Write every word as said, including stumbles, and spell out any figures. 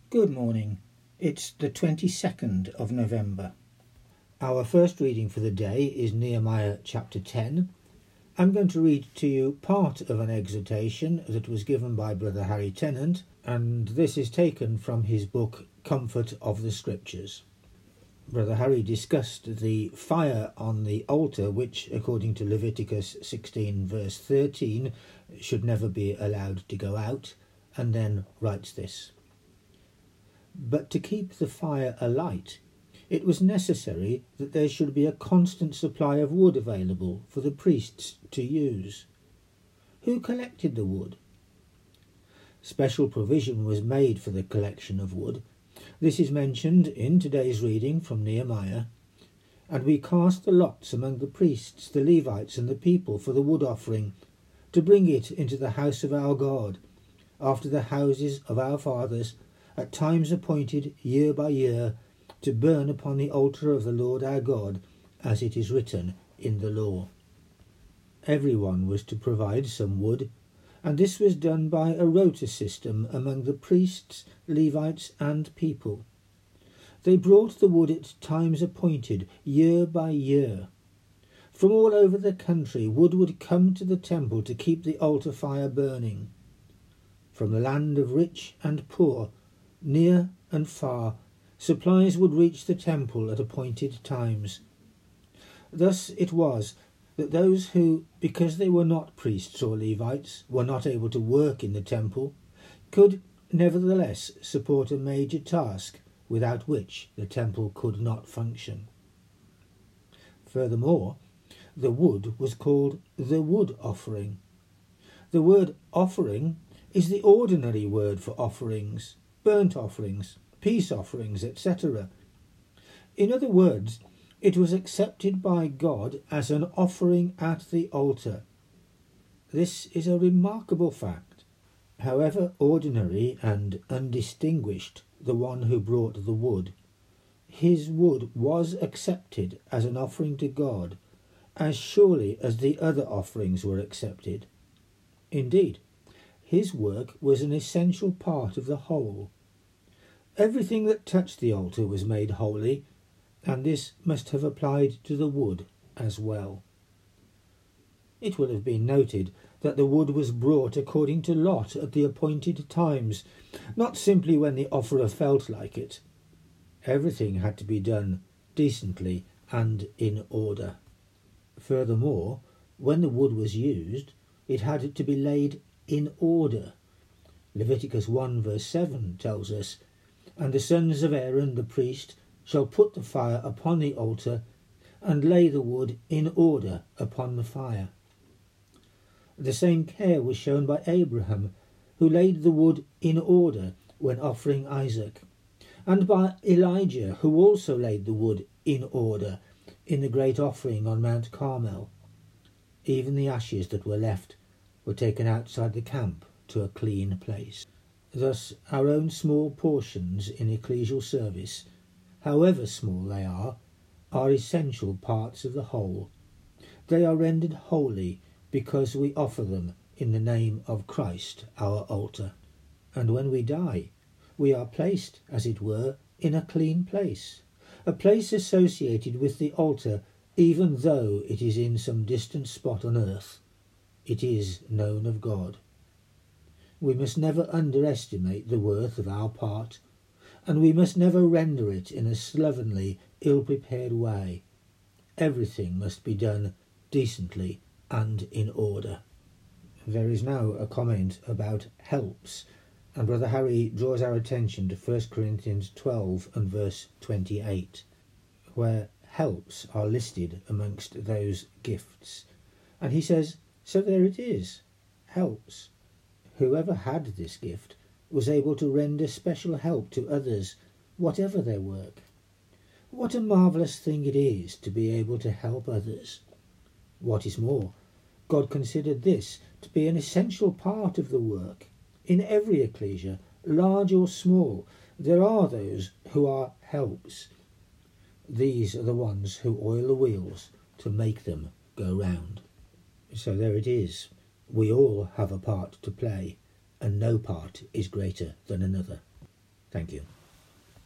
Good morning. It's the twenty-second of November. Our first reading for the day is Nehemiah chapter ten. I'm going to read to you part of an exhortation that was given by Brother Harry Tennant, and this is taken from his book Comfort of the Scriptures. Brother Harry discussed the fire on the altar, which, according to Leviticus sixteen verse thirteen, should never be allowed to go out, and then writes this. But to keep the fire alight, it was necessary that there should be a constant supply of wood available for the priests to use. Who collected the wood? Special provision was made for the collection of wood. This is mentioned in today's reading from Nehemiah. And we cast the lots among the priests, the Levites, and the people for the wood offering, to bring it into the house of our God, after the houses of our fathers, at times appointed year by year, to burn upon the altar of the Lord our God, as it is written in the law. Everyone was to provide some wood, and this was done by a rota system among the priests, Levites, and people. They brought the wood at times appointed, year by year. From all over the country wood would come to the temple to keep the altar fire burning. From the land of rich and poor, near and far, supplies would reach the temple at appointed times. Thus it was that those who, because they were not priests or Levites, were not able to work in the temple, could nevertheless support a major task without which the temple could not function. Furthermore, the wood was called the wood offering. The word offering is the ordinary word for offerings, burnt offerings, peace offerings, et cetera. In other words, it was accepted by God as an offering at the altar. This is a remarkable fact. However ordinary and undistinguished the one who brought the wood, his wood was accepted as an offering to God, as surely as the other offerings were accepted. Indeed, his work was an essential part of the whole. Everything that touched the altar was made holy, and this must have applied to the wood as well. It will have been noted that the wood was brought according to lot at the appointed times, not simply when the offerer felt like it. Everything had to be done decently and in order. Furthermore, when the wood was used, it had to be laid in order. Leviticus one verse seven tells us, "And the sons of Aaron the priest shall put the fire upon the altar, and lay the wood in order upon the fire." The same care was shown by Abraham, who laid the wood in order when offering Isaac, and by Elijah, who also laid the wood in order in the great offering on Mount Carmel. Even the ashes that were left were taken outside the camp to a clean place. Thus our own small portions in ecclesial service, however small they are, are essential parts of the whole. They are rendered holy because we offer them in the name of Christ, our altar. And when we die, we are placed, as it were, in a clean place, a place associated with the altar, even though it is in some distant spot on earth. It is known of God. We must never underestimate the worth of our part, and we must never render it in a slovenly, ill-prepared way. Everything must be done decently and in order. There is now a comment about helps, and Brother Harry draws our attention to First Corinthians twelve and verse twenty-eight, where helps are listed amongst those gifts. And he says, so there it is, helps. Whoever had this gift was able to render special help to others, whatever their work. What a marvellous thing it is to be able to help others. What is more, God considered this to be an essential part of the work. In every ecclesia, large or small, there are those who are helps. These are the ones who oil the wheels to make them go round. So there it is. We all have a part to play, and no part is greater than another. Thank you.